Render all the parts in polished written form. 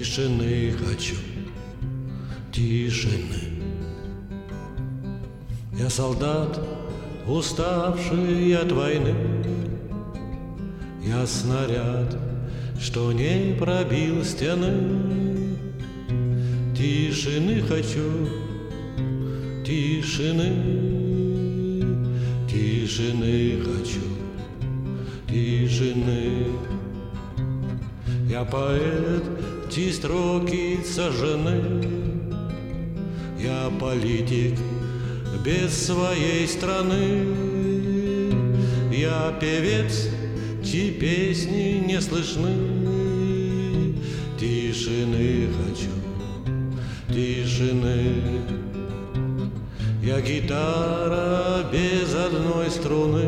Тишины хочу, тишины. Я солдат, уставший от войны. Я снаряд, что не пробил стены. Тишины хочу, тишины. Тишины хочу, тишины. Я поэт, чьи строки сожжены. Я политик без своей страны. Я певец, чьи песни не слышны. Тишины хочу, тишины. Я гитара без одной струны.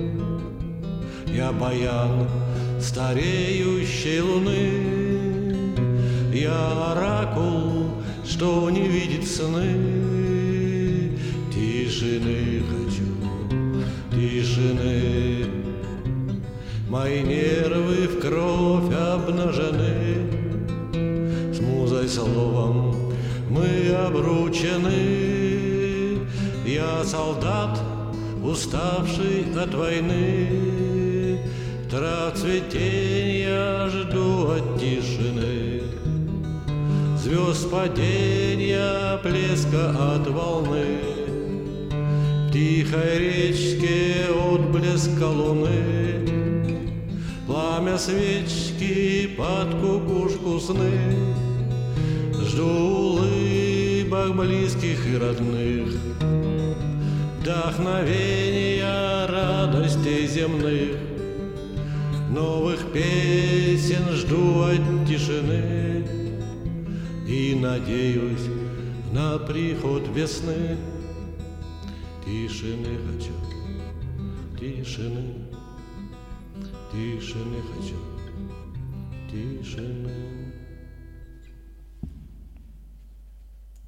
Я баян стареющей луны. Я оракул, что не видит сны. Тишины хочу, тишины. Мои нервы в кровь обнажены. С музой словом мы обручены. Я солдат, уставший от войны. Трав цветенья жду от тишины. Звезд паденья, плеска от волны. В тихой речке отблеска луны. Пламя свечки под кукушку сны. Жду улыбок близких и родных. Вдохновения радостей земных. Новых песен жду от тишины. И надеюсь на приход весны. Тишины хочу, тишины. Тишины хочу, тишины.